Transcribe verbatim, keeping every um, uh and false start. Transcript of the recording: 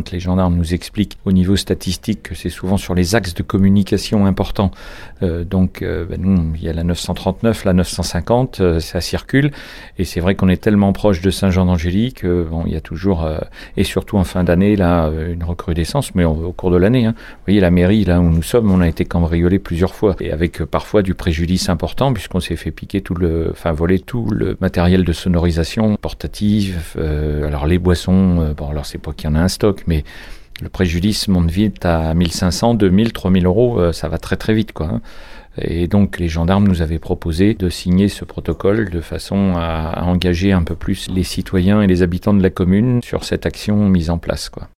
quand les gendarmes nous expliquent au niveau statistique que c'est souvent sur les axes de communication importants. Euh, donc, euh, ben nous, il y a la neuf cent trente-neuf, la neuf cent cinquante, euh, ça circule. Et c'est vrai qu'on est tellement proche de Saint-Jean-d'Angély que bon, il y a toujours, euh, et surtout en fin d'année, là, une recrudescence, mais on, au cours de l'année. Hein. Vous voyez, la mairie, là où nous sommes, on a été cambriolé plusieurs fois, et avec euh, parfois du préjudice important, puisqu'on s'est fait piquer tout le, enfin voler tout le matériel de sonorisation portatif. Euh, alors les boissons, euh, bon, alors c'est pas qu'il y en a un stock, mais le préjudice monte vite à mille cinq cents, deux mille, trois mille euros, euh, ça va très très vite, quoi. Hein. Et donc les gendarmes nous avaient proposé de signer ce protocole de façon à, à engager un peu plus les citoyens et les habitants de la commune sur cette action mise en place, quoi.